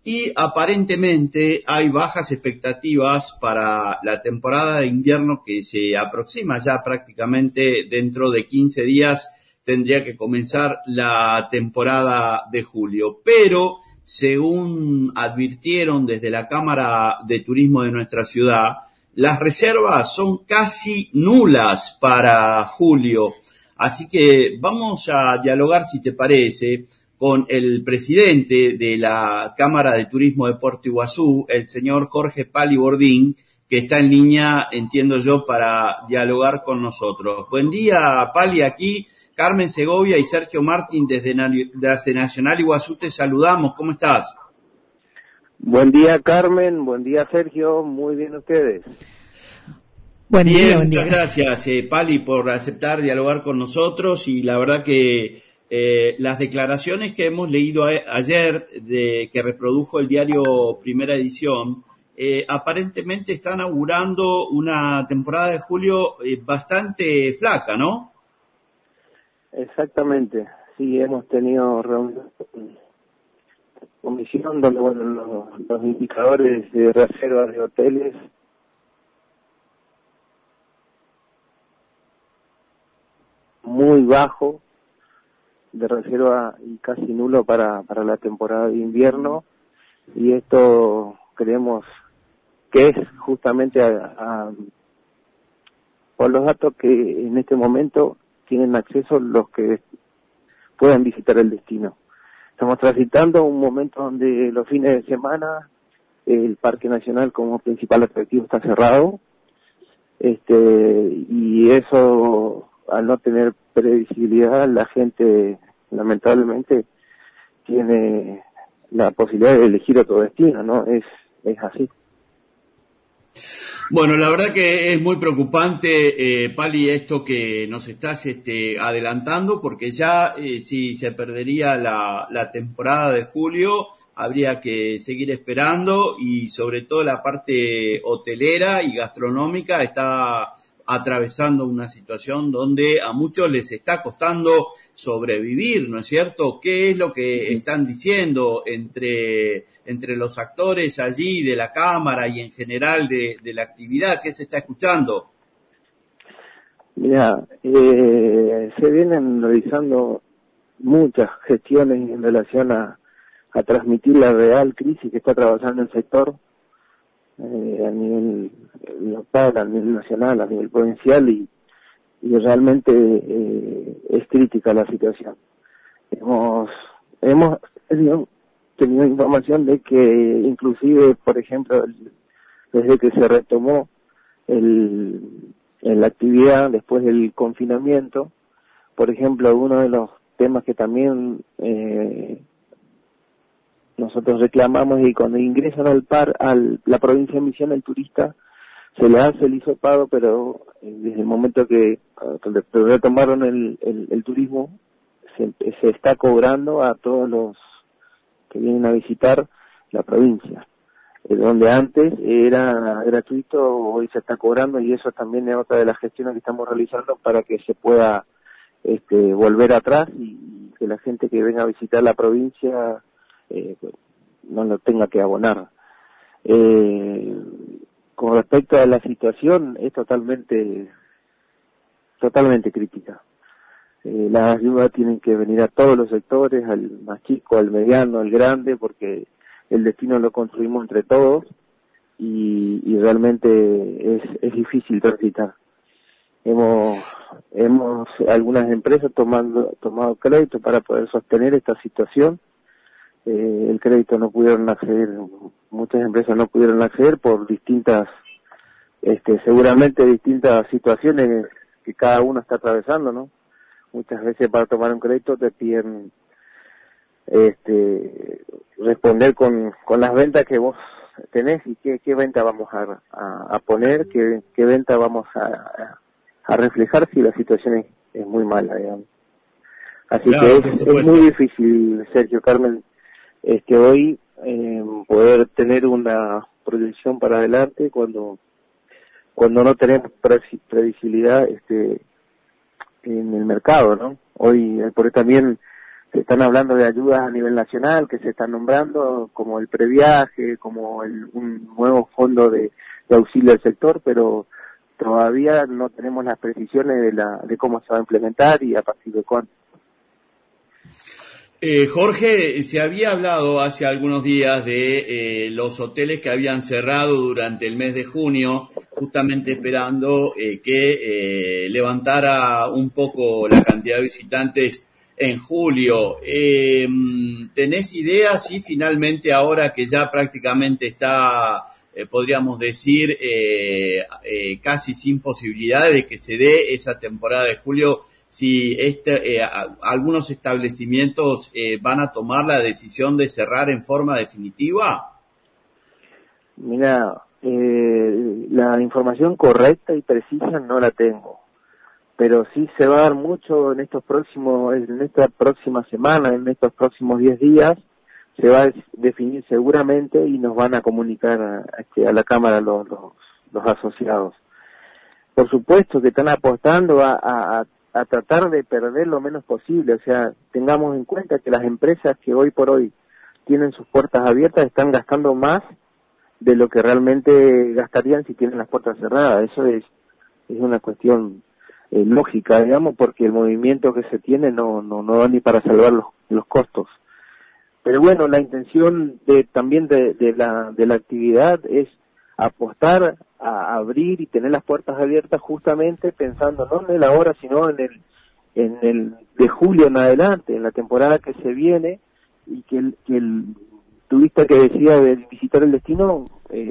y aparentemente hay bajas expectativas para la temporada de invierno que se aproxima ya prácticamente dentro de 15 días. Tendría que comenzar la temporada de julio, pero según advirtieron desde la Cámara de Turismo de nuestra ciudad, las reservas son casi nulas para julio. Así que vamos a dialogar, si te parece, con el presidente de la Cámara de Turismo de Puerto Iguazú, el señor Jorge Pali Bordín, que está en línea, entiendo yo, para dialogar con nosotros. Buen día, Pali, aquí Carmen Segovia y Sergio Martín desde Nacional Iguazú te saludamos. ¿Cómo estás? Buen día, Carmen. Buen día, Sergio. Muy bien ustedes. Buen día. Muchas gracias, Pali, por aceptar dialogar con nosotros, y la verdad que las declaraciones que hemos leído ayer, que reprodujo el diario Primera Edición, aparentemente están augurando una temporada de julio bastante flaca, ¿no? Exactamente. Sí, hemos tenido reuniones con comisión donde, bueno, los indicadores de reservas de hoteles muy bajo de reserva y casi nulo para la temporada de invierno, y esto creemos que es justamente por los datos que en este momento tienen acceso los que puedan visitar el destino. Estamos transitando un momento donde los fines de semana el Parque Nacional como principal atractivo está cerrado, y eso, al no tener previsibilidad, la gente lamentablemente tiene la posibilidad de elegir otro destino, ¿no? Es así. Bueno, la verdad que es muy preocupante, Pali, esto que nos estás adelantando, porque ya si se perdería la temporada de julio, habría que seguir esperando, y sobre todo la parte hotelera y gastronómica está atravesando una situación donde a muchos les está costando sobrevivir, ¿no es cierto? ¿Qué es lo que están diciendo entre los actores allí de la Cámara y en general de la actividad? ¿Qué se está escuchando? Mira, se vienen realizando muchas gestiones en relación a transmitir la real crisis que está atravesando el sector, a nivel local, a nivel nacional, a nivel provincial, y realmente es crítica la situación. Hemos tenido información de que inclusive, por ejemplo, desde que se retomó la actividad después del confinamiento, por ejemplo, uno de los temas que también nosotros reclamamos es que cuando ingresan la provincia de Misiones, el turista se le hace el hisopado, pero desde el momento que retomaron el turismo, se está cobrando a todos los que vienen a visitar la provincia. Donde antes era gratuito, hoy se está cobrando, y eso también es otra de las gestiones que estamos realizando para que se pueda volver atrás y que la gente que venga a visitar la provincia no lo tenga que abonar. Con respecto a la situación, es totalmente crítica. Las ayudas tienen que venir a todos los sectores, al más chico, al mediano, al grande, porque el destino lo construimos entre todos, y realmente es difícil transitar. Hemos algunas empresas tomado crédito para poder sostener esta situación. El crédito no pudieron acceder, muchas empresas no pudieron acceder por seguramente distintas situaciones que cada uno está atravesando, ¿no? Muchas veces para tomar un crédito te piden responder con las ventas que vos tenés, y qué venta vamos a poner, qué venta vamos a reflejar si la situación es muy mala, digamos. Así claro, que es muy difícil, Sergio, Carmen, hoy poder tener una proyección para adelante cuando no tenemos previsibilidad en el mercado, ¿no? Hoy, por eso también se están hablando de ayudas a nivel nacional que se están nombrando, como el previaje, como un nuevo fondo de auxilio al sector, pero todavía no tenemos las precisiones de cómo se va a implementar y a partir de cuándo. Jorge, se había hablado hace algunos días de los hoteles que habían cerrado durante el mes de junio, justamente esperando que levantara un poco la cantidad de visitantes en julio. ¿Tenés idea si finalmente ahora que ya prácticamente está, podríamos decir, casi sin posibilidades de que se dé esa temporada de julio, si algunos establecimientos van a tomar la decisión de cerrar en forma definitiva? Mira, la información correcta y precisa no la tengo, pero sí se va a dar mucho en esta próxima semana, en estos próximos 10 días, se va a definir seguramente y nos van a comunicar a la Cámara los asociados. Por supuesto que están apostando a tratar de perder lo menos posible, o sea, tengamos en cuenta que las empresas que hoy por hoy tienen sus puertas abiertas están gastando más de lo que realmente gastarían si tienen las puertas cerradas. Eso es una cuestión lógica, digamos, porque el movimiento que se tiene no da ni para salvar los costos. Pero bueno, la intención también de la actividad es apostar a abrir y tener las puertas abiertas justamente pensando no en el ahora, sino en el de julio en adelante, en la temporada que se viene, y que el turista que decida visitar el destino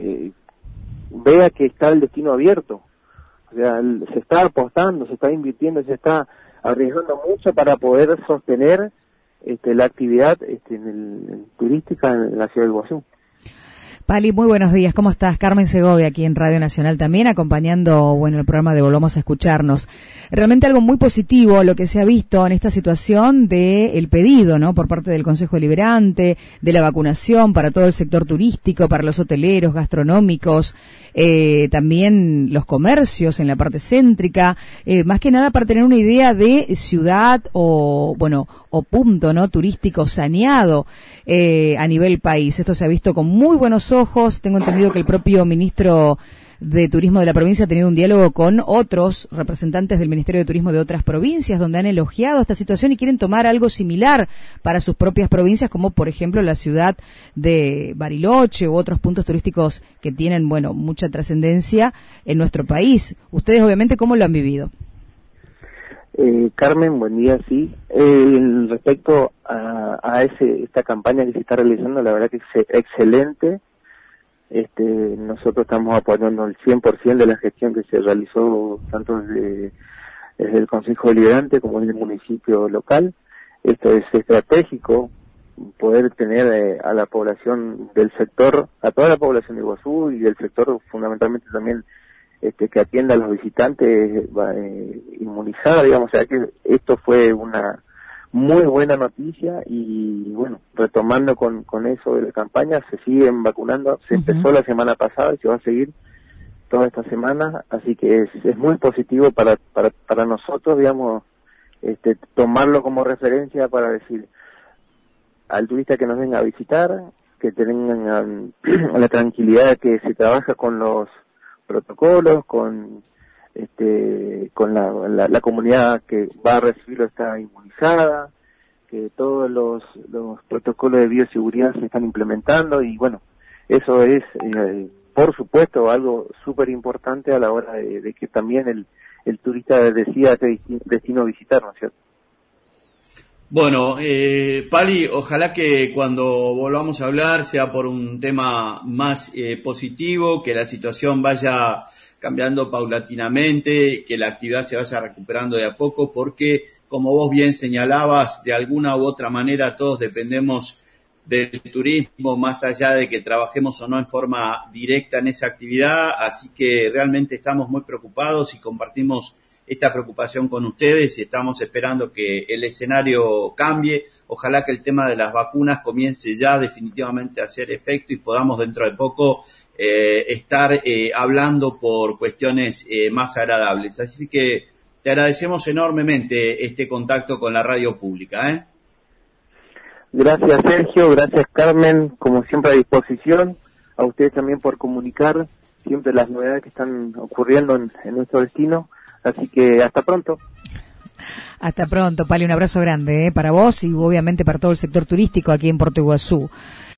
vea que está el destino abierto. O sea, se está apostando, se está invirtiendo, se está arriesgando mucho para poder sostener la actividad turística en la ciudad de Iguazú. Pali, muy buenos días. ¿Cómo estás? Carmen Segovia, aquí en Radio Nacional también, acompañando, el programa de Volvamos a Escucharnos. Realmente algo muy positivo lo que se ha visto en esta situación del pedido, ¿no? Por parte del Consejo Deliberante, de la vacunación para todo el sector turístico, para los hoteleros, gastronómicos, también los comercios en la parte céntrica, más que nada para tener una idea de ciudad o punto, ¿no? Turístico saneado, a nivel país. Esto se ha visto con muy buenos ojos. Tengo entendido que el propio ministro de Turismo de la provincia ha tenido un diálogo con otros representantes del Ministerio de Turismo de otras provincias, donde han elogiado esta situación y quieren tomar algo similar para sus propias provincias, como por ejemplo la ciudad de Bariloche u otros puntos turísticos que tienen, mucha trascendencia en nuestro país. Ustedes, obviamente, ¿cómo lo han vivido? Carmen, buen día, sí. Respecto a esta campaña que se está realizando, la verdad que es excelente. Nosotros estamos apoyando el 100% de la gestión que se realizó tanto desde el Consejo Deliberante como desde el municipio local. Esto es estratégico, poder tener a la población del sector, a toda la población de Iguazú y del sector fundamentalmente también que atienda a los visitantes inmunizada, digamos. O sea que esto fue una muy buena noticia y retomando con eso de la campaña, se siguen vacunando, se empezó la semana pasada y se va a seguir toda esta semana, así que es muy positivo para nosotros, digamos, tomarlo como referencia para decir al turista que nos venga a visitar, que tengan la tranquilidad de que se trabaja con los protocolos, con la comunidad que va a recibirlo está inmunizada, que todos los protocolos de bioseguridad se están implementando y eso es por supuesto algo súper importante a la hora de que también el turista decida qué destino visitar, ¿no es cierto? Bueno, Pali, ojalá que cuando volvamos a hablar sea por un tema más positivo, que la situación vaya cambiando paulatinamente, que la actividad se vaya recuperando de a poco, porque, como vos bien señalabas, de alguna u otra manera todos dependemos del turismo, más allá de que trabajemos o no en forma directa en esa actividad, así que realmente estamos muy preocupados y compartimos esta preocupación con ustedes y estamos esperando que el escenario cambie. Ojalá que el tema de las vacunas comience ya definitivamente a hacer efecto y podamos dentro de poco estar hablando por cuestiones más agradables. Así que te agradecemos enormemente este contacto con la radio pública, Gracias Sergio, gracias Carmen, como siempre a disposición, a ustedes también por comunicar siempre las novedades que están ocurriendo en nuestro destino, así que hasta pronto. Hasta pronto, Pali, un abrazo grande para vos y obviamente para todo el sector turístico aquí en Puerto Iguazú.